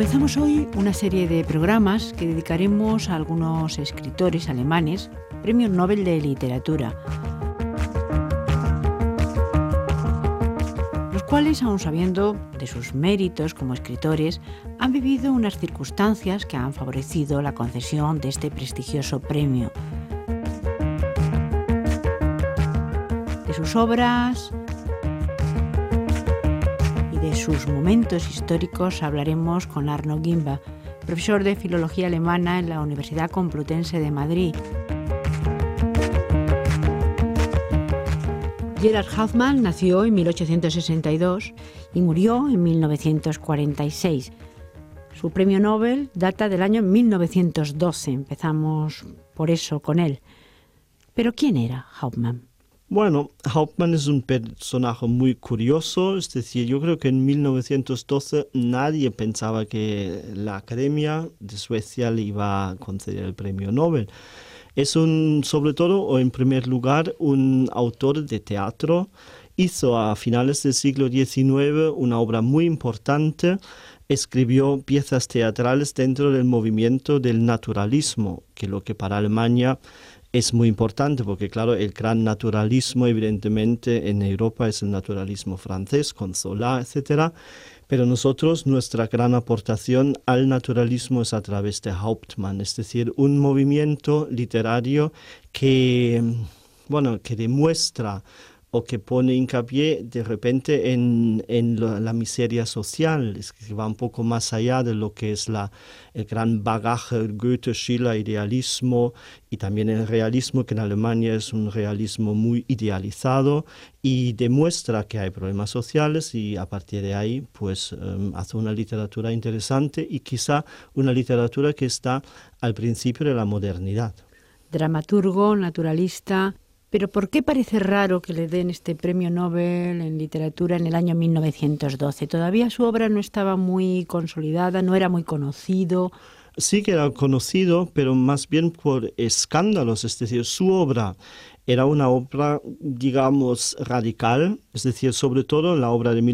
Comenzamos hoy una serie de programas que dedicaremos a algunos escritores alemanes, Premio Nobel de Literatura, los cuales, aun sabiendo de sus méritos como escritores, han vivido unas circunstancias que han favorecido la concesión de este prestigioso premio. De sus obras y de sus momentos históricos hablaremos con Arno Gimba, profesor de Filología Alemana en la Universidad Complutense de Madrid. Gerhard Hauptmann nació en 1862 y murió en 1946. Su premio Nobel data del año 1912. Empezamos por eso con él. ¿Pero quién era Hauptmann? Bueno, Hauptmann es un personaje muy curioso, es decir, yo creo que en 1912 nadie pensaba que la Academia de Suecia le iba a conceder el premio Nobel. Es sobre todo, o en primer lugar, un autor de teatro. Hizo a finales del siglo XIX una obra muy importante. Escribió piezas teatrales dentro del movimiento del naturalismo, que lo que para Alemania es muy importante, porque claro, el gran naturalismo evidentemente en Europa es el naturalismo francés, con Zola, etc. Pero nosotros, nuestra gran aportación al naturalismo es a través de Hauptmann, es decir, un movimiento literario que demuestra o que pone hincapié de repente en la miseria social, es que va un poco más allá de lo que es el gran bagaje Goethe, Schiller, idealismo y también el realismo, que en Alemania es un realismo muy idealizado, y demuestra que hay problemas sociales y a partir de ahí pues hace una literatura interesante y quizá una literatura que está al principio de la modernidad. Dramaturgo, naturalista. Pero ¿por qué parece raro que le den este premio Nobel en literatura en el año 1912? Todavía su obra no estaba muy consolidada, no era muy conocido. Sí que era conocido, pero más bien por escándalos, es decir, su obra era una obra, digamos, radical, es decir, sobre todo la obra de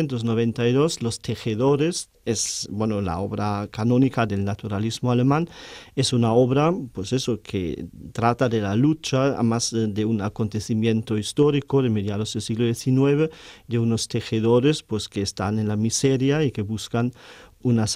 1892, Los Tejedores, es, la obra canónica del naturalismo alemán, es una obra, pues eso, que trata de la lucha, además de un acontecimiento histórico de mediados del siglo XIX, de unos tejedores, pues que están en la miseria y que buscan una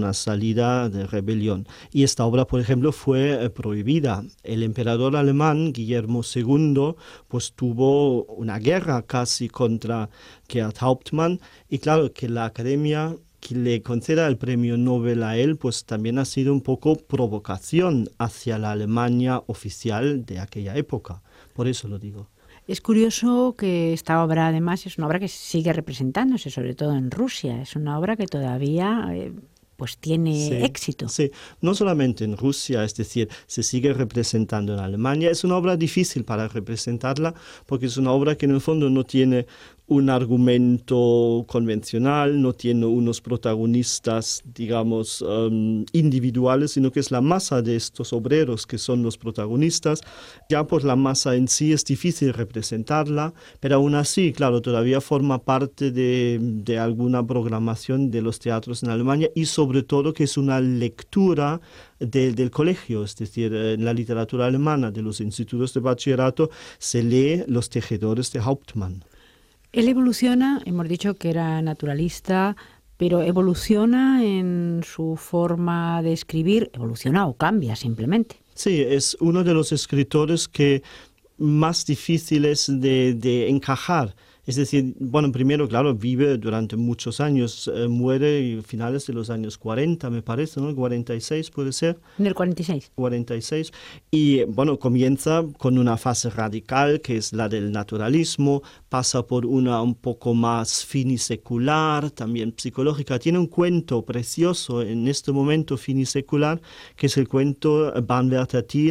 salida de rebelión. Y esta obra, por ejemplo, fue prohibida. El emperador alemán, Guillermo II, pues tuvo una guerra casi contra Gerhard Hauptmann, y claro que la Academia que le conceda el premio Nobel a él, pues también ha sido un poco provocación hacia la Alemania oficial de aquella época. Por eso lo digo. Es curioso que esta obra, además, es una obra que sigue representándose, sobre todo en Rusia. Es una obra que todavía pues tiene éxito. Sí, no solamente en Rusia, es decir, se sigue representando en Alemania. Es una obra difícil para representarla porque es una obra que en el fondo no tiene un argumento convencional, no tiene unos protagonistas, digamos, individuales, sino que es la masa de estos obreros que son los protagonistas. Ya por la masa en sí es difícil representarla, pero aún así, claro, todavía forma parte de alguna programación de los teatros en Alemania y sobre todo que es una lectura del colegio, es decir, en la literatura alemana de los institutos de bachillerato se lee Los Tejedores de Hauptmann. Él evoluciona, hemos dicho que era naturalista, pero evoluciona en su forma de escribir, evoluciona o cambia simplemente. Sí, es uno de los escritores que más difíciles de encajar. Es decir, primero, claro, vive durante muchos años, muere a finales de los años 40, me parece, ¿no? 46 puede ser. En el 46. 46. Y comienza con una fase radical, que es la del naturalismo, pasa por una un poco más finisecular, también psicológica. Tiene un cuento precioso en este momento finisecular, que es el cuento Bahnwärter Thiel,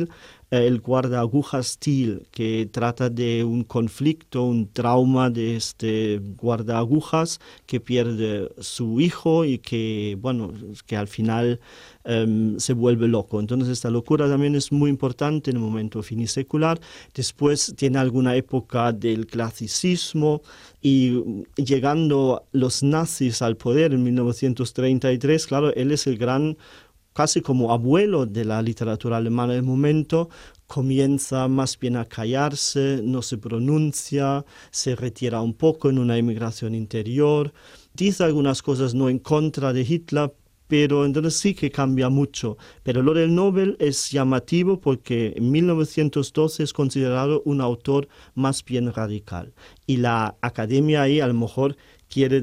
El guardaagujas Steele, que trata de un conflicto, un trauma de este guardaagujas que pierde su hijo y que, bueno, que al final se vuelve loco. Entonces esta locura también es muy importante en el momento finisecular. Después tiene alguna época del clasicismo y llegando los nazis al poder en 1933, claro, él es el gran, casi como abuelo de la literatura alemana del momento. Comienza más bien a callarse, no se pronuncia, se retira un poco en una emigración interior, dice algunas cosas no en contra de Hitler, pero entonces sí que cambia mucho. Pero lo del Nobel es llamativo porque en 1912 es considerado un autor más bien radical. Y la academia ahí a lo mejor quiere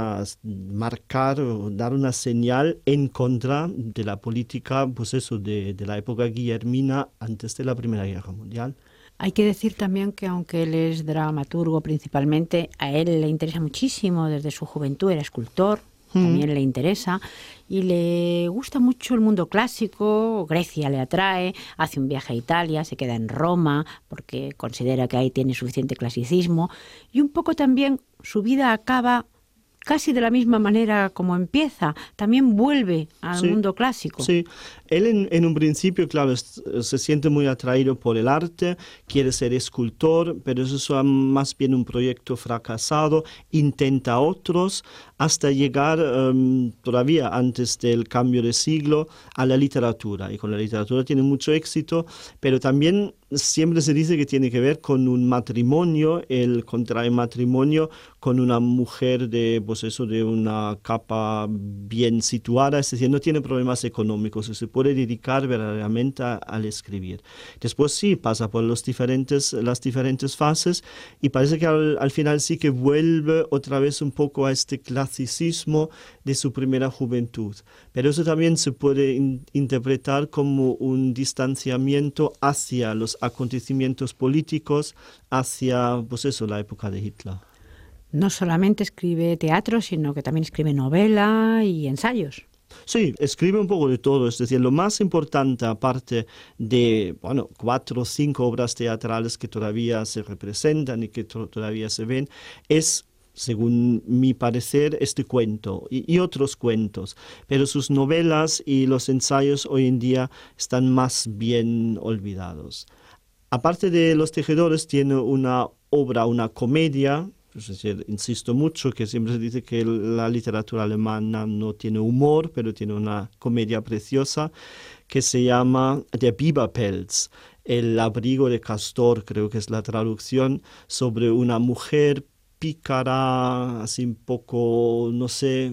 marcar o dar una señal en contra de la política, pues eso, de la época guillermina antes de la Primera Guerra Mundial. Hay que decir también que aunque él es dramaturgo principalmente, a él le interesa muchísimo desde su juventud, era escultor, también le interesa y le gusta mucho el mundo clásico, Grecia le atrae, hace un viaje a Italia, se queda en Roma porque considera que ahí tiene suficiente clasicismo y un poco también su vida acaba casi de la misma manera como empieza, también vuelve al mundo clásico. Sí, él en un principio, claro, se siente muy atraído por el arte, quiere ser escultor, pero eso es más bien un proyecto fracasado, intenta otros, hasta llegar todavía antes del cambio de siglo a la literatura. Y con la literatura tiene mucho éxito, pero también siempre se dice que tiene que ver con un matrimonio, él contrae matrimonio con una mujer de, pues eso, de una capa bien situada, es decir, no tiene problemas económicos, se puede dedicar verdaderamente al escribir. Después sí, pasa por las diferentes fases y parece que al final sí que vuelve otra vez un poco a este clasicismo de su primera juventud. Pero eso también se puede interpretar como un distanciamiento hacia los acontecimientos políticos, hacia, pues eso, la época de Hitler. No solamente escribe teatro, sino que también escribe novela y ensayos. Sí, escribe un poco de todo, es decir, lo más importante, aparte de, 4 o 5 obras teatrales que todavía se representan y que todavía se ven, es, según mi parecer, este cuento y otros cuentos, pero sus novelas y los ensayos hoy en día están más bien olvidados. Aparte de Los Tejedores, tiene una obra, una comedia. Es decir, insisto mucho que siempre se dice que la literatura alemana no tiene humor, pero tiene una comedia preciosa que se llama Der Biberpelz, el abrigo de castor, creo que es la traducción, sobre una mujer pícara, así un poco, no sé,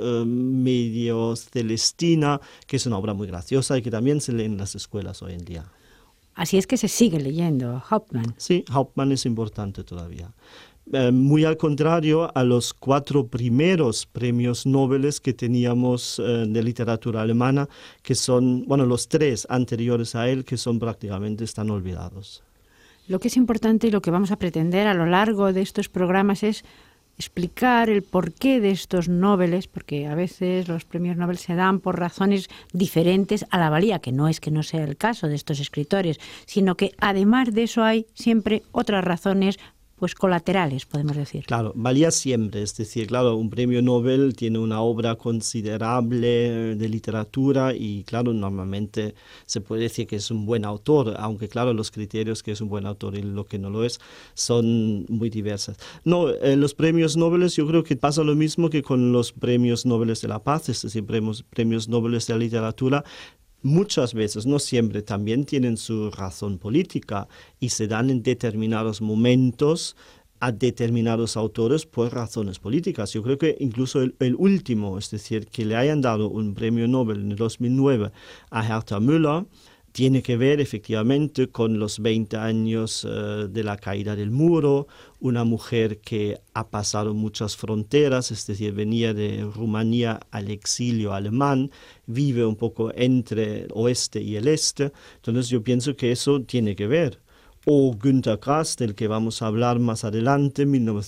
medio celestina, que es una obra muy graciosa y que también se lee en las escuelas hoy en día. Así es que se sigue leyendo Hauptmann. Sí, Hauptmann es importante todavía. Muy al contrario a los 4 primeros premios Nobel que teníamos de literatura alemana, que son, los 3 anteriores a él, que son prácticamente están olvidados. Lo que es importante y lo que vamos a pretender a lo largo de estos programas es explicar el porqué de estos Nobeles, porque a veces los premios Nobel se dan por razones diferentes a la valía, que no es que no sea el caso de estos escritores, sino que además de eso hay siempre otras razones pues colaterales, podemos decir. Claro, valía siempre, es decir, claro, un premio Nobel tiene una obra considerable de literatura y, claro, normalmente se puede decir que es un buen autor, aunque, claro, los criterios que es un buen autor y lo que no lo es son muy diversos. No, los premios Nobel yo creo que pasa lo mismo que con los premios Nobel de la Paz, es decir, premios Nobel de la literatura. Muchas veces, no siempre, también tienen su razón política y se dan en determinados momentos a determinados autores por razones políticas. Yo creo que incluso el último, es decir, que le hayan dado un premio Nobel en el 2009 a Herta Müller, tiene que ver efectivamente con los 20 años de la caída del muro, una mujer que ha pasado muchas fronteras, es decir, venía de Rumanía al exilio alemán, vive un poco entre el oeste y el este, entonces yo pienso que eso tiene que ver. O Günter Grass, del que vamos a hablar más adelante,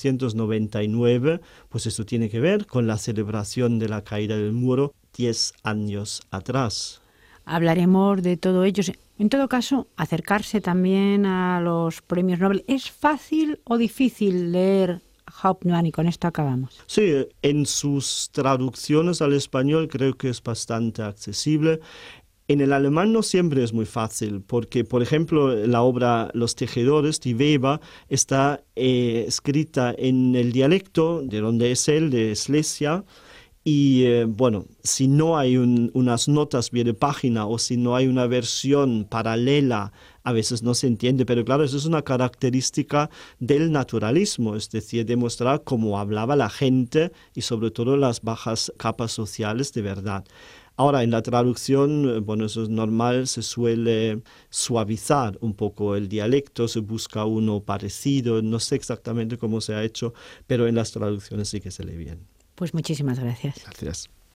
1999, pues eso tiene que ver con la celebración de la caída del muro 10 años atrás. hablaremos de todo ello. En todo caso, acercarse también a los premios Nobel. ¿Es fácil o difícil leer Hauptmann? Y con esto acabamos. Sí, en sus traducciones al español creo que es bastante accesible. En el alemán no siempre es muy fácil, porque, por ejemplo, la obra Los tejedores de Weber está escrita en el dialecto de donde es él, de Slesia, y bueno, si no hay unas notas pie de página o si no hay una versión paralela, a veces no se entiende, pero claro, eso es una característica del naturalismo, es decir, demostrar cómo hablaba la gente y sobre todo las bajas capas sociales de verdad. Ahora, en la traducción, bueno, eso es normal, se suele suavizar un poco el dialecto, se busca uno parecido, no sé exactamente cómo se ha hecho, pero en las traducciones sí que se lee bien. Pues muchísimas gracias. Gracias.